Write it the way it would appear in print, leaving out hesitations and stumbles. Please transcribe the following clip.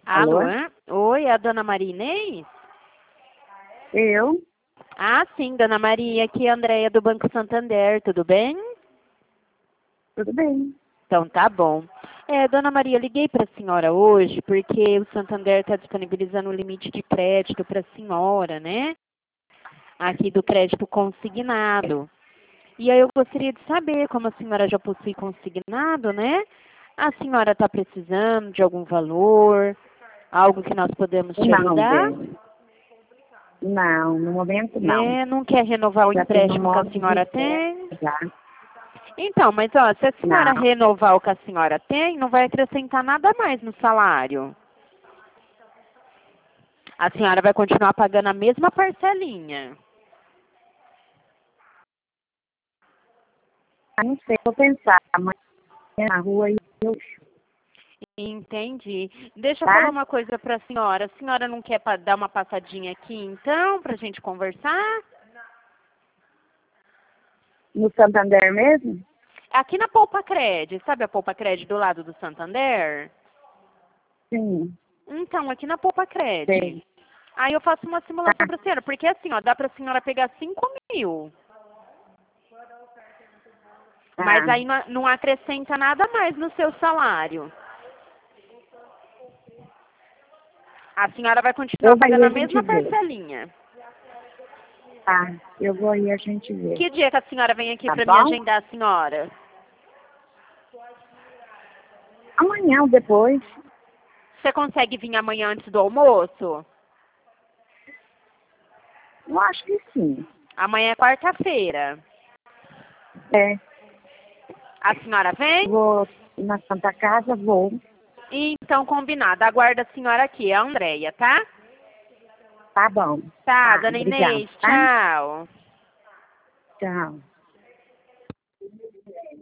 Alô? Alô? Oi, é a dona Maria Inês? Eu? Ah, sim, dona Maria, aqui é a Andréia do Banco Santander, tudo bem? Tudo bem. Então tá bom. Dona Maria, eu liguei para a senhora hoje porque o Santander está disponibilizando um limite de crédito para a senhora, né? Aqui do crédito consignado. E aí eu gostaria de saber, como a senhora já possui consignado, né? A senhora está precisando de algum valor, algo que nós podemos te Não, ajudar? bem. Não, no momento não. Não quer renovar o Já tenho um empréstimo que a monte de senhora férias tem? já. Então, mas ó, se a senhora Não. renovar o que a senhora tem, não vai acrescentar nada mais no salário. A senhora vai continuar pagando a mesma parcelinha. Não sei, vou pensar. Amanhã na rua e eu, Entendi. Deixa eu tá? falar uma coisa para a senhora. A senhora não quer dar uma passadinha aqui, então, para a gente conversar? No Santander mesmo? Aqui na Poupa Cred, sabe a Poupa Cred do lado do Santander? Sim, Então, aqui na Poupa Cred. sei. Aí eu faço uma simulação para a senhora, porque assim, ó, dá para a senhora pegar 5.000. Mas Tá. aí não acrescenta nada mais no seu salário. A senhora vai continuar Eu vou aí pagando a a gente mesma vê. parcelinha. Tá, eu vou aí a gente vê. Que dia que a senhora vem aqui Tá para me bom? agendar, a senhora? Amanhã ou depois. Você consegue vir amanhã antes do almoço? Eu acho que sim. Amanhã é quarta-feira. É, A senhora vem? vou na Santa Casa, vou. Então, combinado. Aguardo a senhora aqui, a Andréia, tá? Tá bom. Tá, Tá, dona obrigada, Inês, tá? tchau. Tchau.